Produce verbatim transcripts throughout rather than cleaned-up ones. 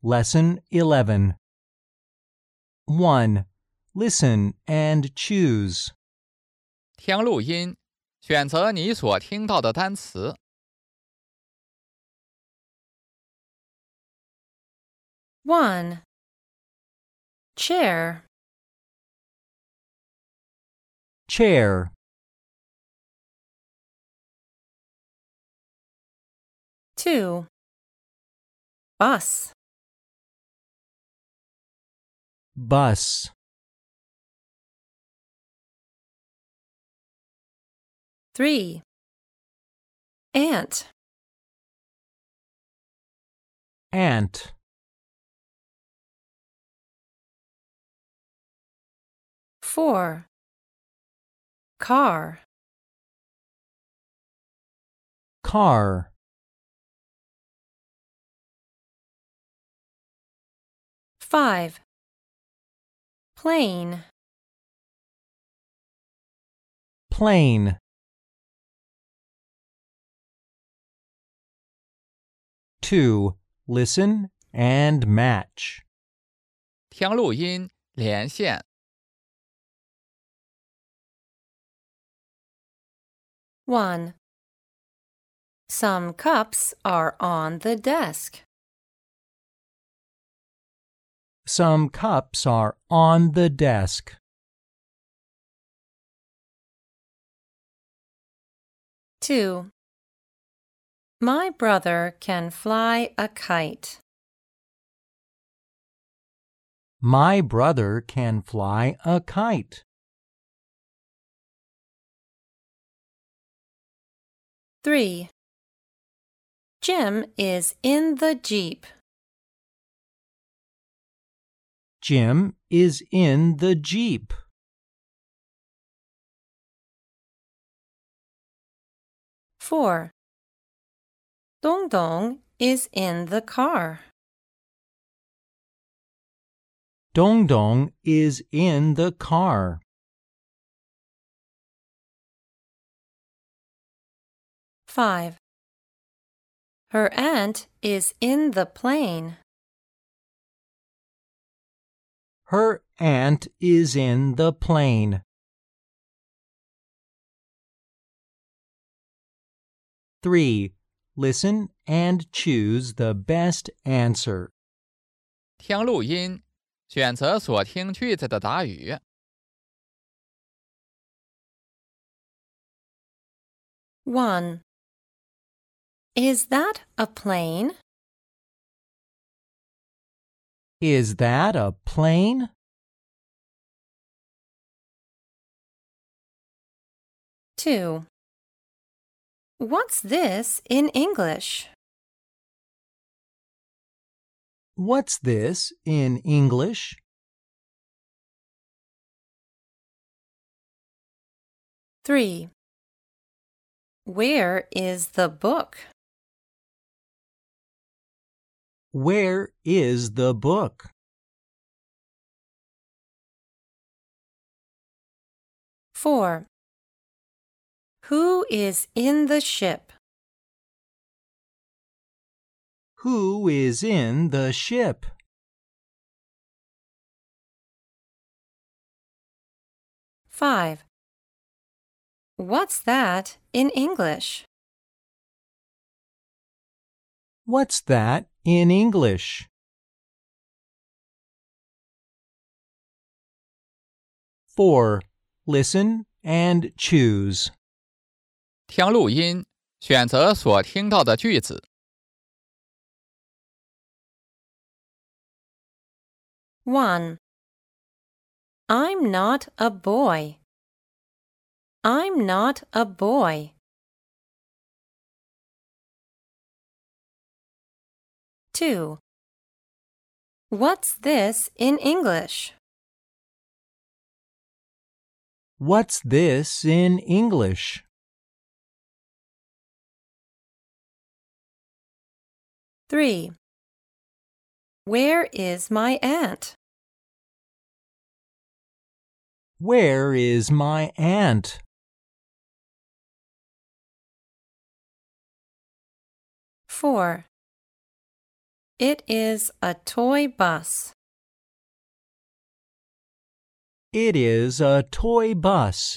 Lesson eleven. one. Listen and choose. 听录音，选择你所听到的单词。 one. Chair. Chair. two. Bus. Bus. three. Ant. Ant. four. Car. Car. five. Plane. Plane. two. Listen and match. 听录音，连线。 one. Some cups are on the desk. Some cups are on the desk. two. My brother can fly a kite. My brother can fly a kite. three. Jim is in the Jeep. Jim is in the Jeep. four. Dongdong is in the car. Dongdong is in the car. five. Her aunt is in the plane. Her aunt is in the plane. three. Listen and choose the best answer. 听录音，选择所听句子的答语。 one. Is that a plane? Is that a plane? two. What's this in English? What's this in English? three. Where is the book? Where is the book? four. Who is in the ship? Who is in the ship? five. What's that in English? What's that in English? four. Listen and choose. 听录音，选择所听到的句子。 one. I'm not a boy. I'm not a boy. two. What's this in English? What's this in English? three. Where is my aunt? Where is my aunt? four. It is a toy bus. It is a toy bus.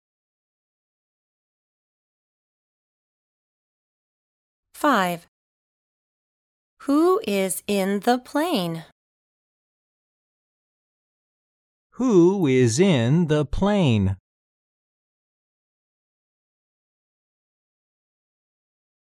Five. Who is in the plane? Who is in the plane?